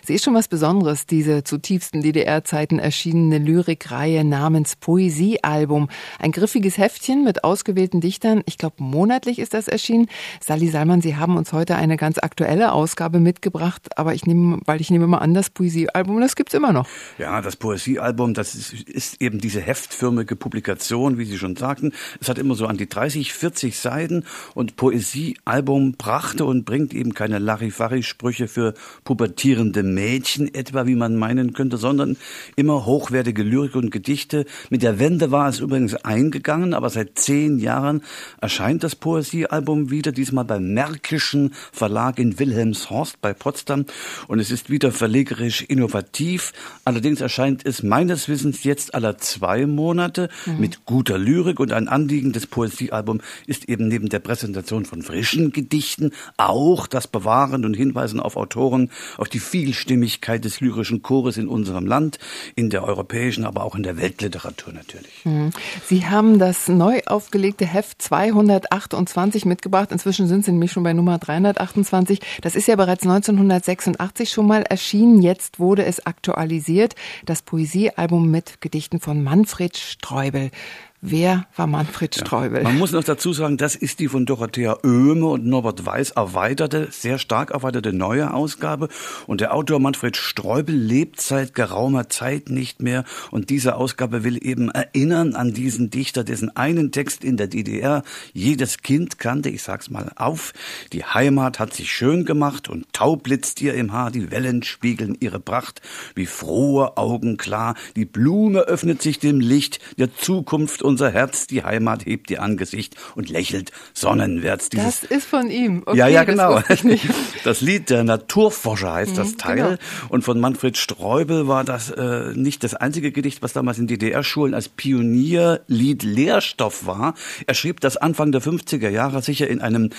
Sie ist schon was Besonderes, diese zu tiefsten DDR-Zeiten erschienene Lyrikreihe namens Poesiealbum. Ein griffiges Heftchen mit ausgewählten Dichtern. Ich glaube, monatlich ist das erschienen. Sally Salman, Sie haben uns heute eine ganz aktuelle Ausgabe mitgebracht, aber ich nehme mal an, das Poesiealbum, das gibt's immer noch. Ja, das Poesiealbum, das ist eben diese heftförmige Publikation, wie Sie schon sagten. Es hat immer so an die 30, 40 Seiten und Poesiealbum brachte und bringt eben keine Larifari-Sprüche für pubertierende Mädchen etwa, wie man meinen könnte, sondern immer hochwertige Lyrik und Gedichte. Mit der Wende war es übrigens eingegangen, aber seit 10 Jahren erscheint das Poesiealbum wieder, diesmal beim Märkischen Verlag in Wilhelmshorst bei Potsdam, und es ist wieder verlegerisch innovativ. Allerdings erscheint es meines Wissens jetzt alle 2 Monate mit guter Lyrik, und ein Anliegen des Poesiealbums ist eben neben der Präsentation von frischen Gedichten auch das Bewahren und Hinweisen auf Autoren, auf die Vielstimmigkeit des lyrischen Chores in unserem Land, in der europäischen, aber auch in der Weltliteratur natürlich. Sie haben das neu aufgelegte Heft 228 mitgebracht. Inzwischen sind Sie nämlich schon bei Nummer 328. Das ist ja bereits 1986 schon mal erschienen. Jetzt wurde es aktualisiert. Das Poesiealbum mit Gedichten von Manfred Streubel. Wer war Manfred Streubel? Man muss noch dazu sagen, das ist die von Dorothea Oehme und Norbert Weiß erweiterte, sehr stark erweiterte neue Ausgabe. Und der Autor Manfred Streubel lebt seit geraumer Zeit nicht mehr. Und diese Ausgabe will eben erinnern an diesen Dichter, dessen einen Text in der DDR jedes Kind kannte. Ich sag's mal auf. Die Heimat hat sich schön gemacht und taub blitzt ihr im Haar. Die Wellen spiegeln ihre Pracht wie frohe Augen klar. Die Blume öffnet sich dem Licht der Zukunft. Unser Herz, die Heimat hebt ihr Angesicht und lächelt sonnenwärts. Das ist von ihm. Okay, ja, genau. Das, das Lied der Naturforscher heißt das Teil. Genau. Und von Manfred Streubel war das nicht das einzige Gedicht, was damals in DDR-Schulen als Pionierlied Lehrstoff war. Er schrieb das Anfang der 50er Jahre sicher in einem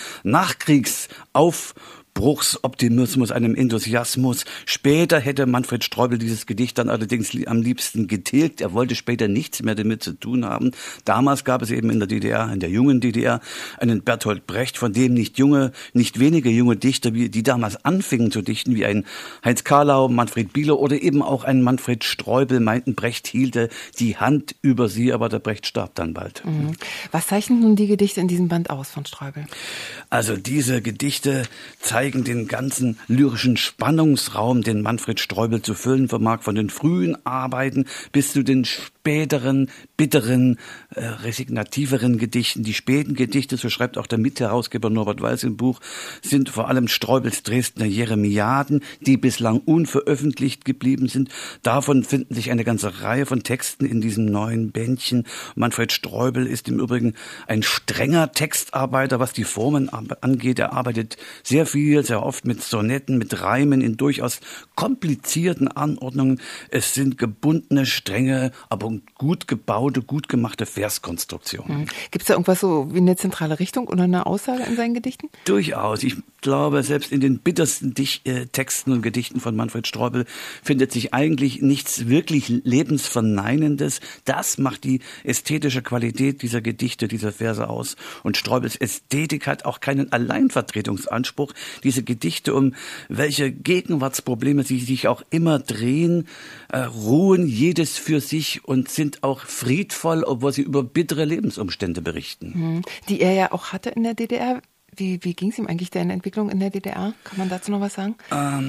Nachkriegsoptimismus, einem Enthusiasmus. Später hätte Manfred Streubel dieses Gedicht dann allerdings am liebsten getilgt. Er wollte später nichts mehr damit zu tun haben. Damals gab es eben in der DDR, in der jungen DDR, einen Bertolt Brecht, von dem nicht wenige junge Dichter, die damals anfingen zu dichten, wie ein Heinz Karlau, Manfred Bieler oder eben auch ein Manfred Streubel, meinten, Brecht hielte die Hand über sie, aber der Brecht starb dann bald. Was zeichnen nun die Gedichte in diesem Band aus von Streubel? Also diese Gedichte zeigen den ganzen lyrischen Spannungsraum, den Manfred Streubel zu füllen vermag, von den frühen Arbeiten bis zu den späteren, bitteren, resignativeren Gedichten. Die späten Gedichte, so schreibt auch der Mitherausgeber Norbert Weiß im Buch, sind vor allem Streubels Dresdner Jeremiaden, die bislang unveröffentlicht geblieben sind. Davon finden sich eine ganze Reihe von Texten in diesem neuen Bändchen. Manfred Streubel ist im Übrigen ein strenger Textarbeiter, was die Formen angeht. Er arbeitet sehr viel, sehr oft mit Sonetten, mit Reimen in durchaus komplizierten Anordnungen. Es sind gebundene, strenge, aber gut gebaute, gut gemachte Verskonstruktionen. Gibt es da irgendwas so wie eine zentrale Richtung oder eine Aussage in seinen Gedichten? Durchaus. Ich glaube, selbst in den bittersten Texten und Gedichten von Manfred Streubel findet sich eigentlich nichts wirklich Lebensverneinendes. Das macht die ästhetische Qualität dieser Gedichte, dieser Verse aus. Und Streubels Ästhetik hat auch keinen Alleinvertretungsanspruch. Diese Gedichte, um welche Gegenwartsprobleme sie sich auch immer drehen, ruhen jedes für sich und sind auch friedvoll, obwohl sie über bittere Lebensumstände berichten. Die er ja auch hatte in der DDR. Wie ging es ihm eigentlich der Entwicklung in der DDR? Kann man dazu noch was sagen?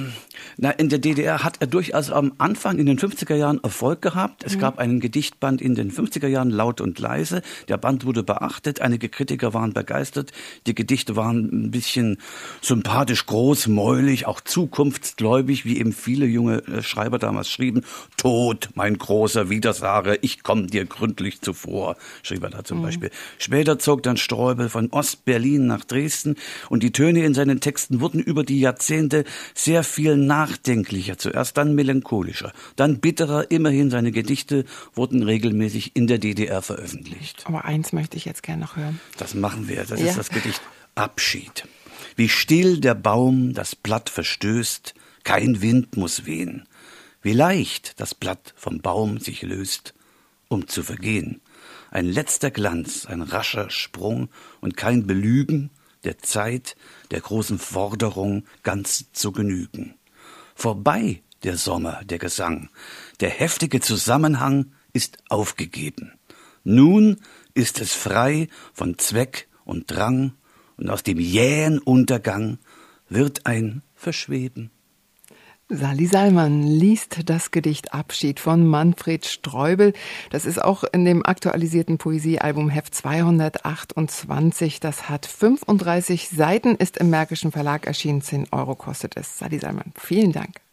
In der DDR hat er durchaus am Anfang in den 50er Jahren Erfolg gehabt. Es gab einen Gedichtband in den 50er Jahren, Laut und leise. Der Band wurde beachtet. Einige Kritiker waren begeistert. Die Gedichte waren ein bisschen sympathisch, großmäulig, auch zukunftsgläubig, wie eben viele junge Schreiber damals schrieben. Tod, mein großer Widersacher, ich komme dir gründlich zuvor, schrieb er da zum Beispiel. Später zog dann Streubel von Ostberlin nach Dresden. Und die Töne in seinen Texten wurden über die Jahrzehnte sehr viel nachdenklicher. Zuerst dann melancholischer, dann bitterer. Immerhin seine Gedichte wurden regelmäßig in der DDR veröffentlicht. Aber eins möchte ich jetzt gerne noch hören. Das machen wir. Das ist das Gedicht Abschied. Wie still der Baum das Blatt verstößt, kein Wind muss wehen. Wie leicht das Blatt vom Baum sich löst, um zu vergehen. Ein letzter Glanz, ein rascher Sprung und kein Belügen der Zeit, der großen Forderung ganz zu genügen. Vorbei der Sommer, der Gesang. Der heftige Zusammenhang ist aufgegeben. Nun ist es frei von Zweck und Drang, und aus dem jähen Untergang wird ein Verschweben. Sali Salman liest das Gedicht Abschied von Manfred Streubel. Das ist auch in dem aktualisierten Poesiealbum Heft 228. Das hat 35 Seiten, ist im Märkischen Verlag erschienen. 10 € kostet es. Sali Salman, vielen Dank.